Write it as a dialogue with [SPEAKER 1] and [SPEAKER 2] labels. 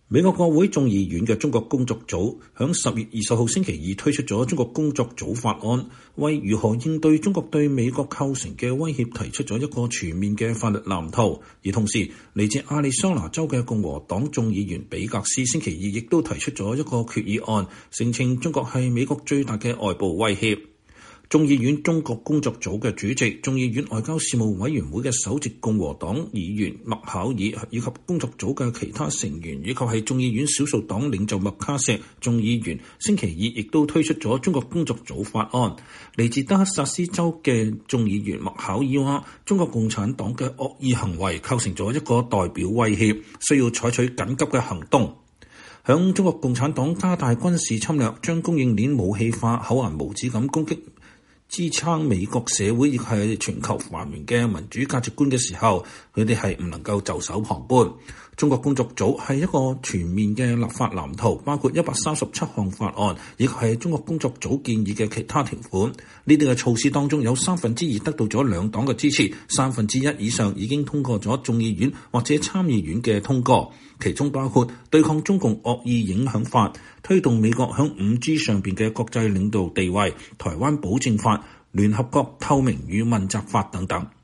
[SPEAKER 1] 美國國會眾議院嘅中國工作組響10月20號星期二推出咗中國工作組法案，為如何應對中國對美國構成嘅威脅提出咗一個全面嘅法律藍圖。而同時，嚟自亞利桑那州嘅共和黨眾議員比格斯星期二亦都提出咗一個決議案，聲稱中國係美國最大嘅外部威脅。眾議院中國工作組嘅主席、眾議院外交事務委員會嘅首席共和黨議員麥考爾以及工作組嘅其他成員，以及係眾議院少數黨領袖麥卡錫眾議員，星期二亦都推出咗中國工作組法案。嚟自德克薩斯州嘅眾議員麥考爾話：中國共產黨嘅惡意行為構成咗一個代表威脅，需要採取緊急嘅行動。響中國共產黨加大軍事侵略、將供應鏈武器化、厚顏無恥咁攻擊支撐美國社會亦係全球繁榮嘅民主價值觀嘅時候，佢哋係唔能夠袖手旁觀。中國工作組係一個全面嘅立法藍圖，包括137項法案，亦係中國工作組建議嘅其他條款。呢啲嘅措施當中有2/3得到咗兩黨嘅支持，1/3以上已經通過咗眾議院或者參議院嘅通過。其中包括對抗中共惡意影響法、推動美國響 5G 上邊嘅國際領導地位、台灣保證法、聯合國透明與問責法等等。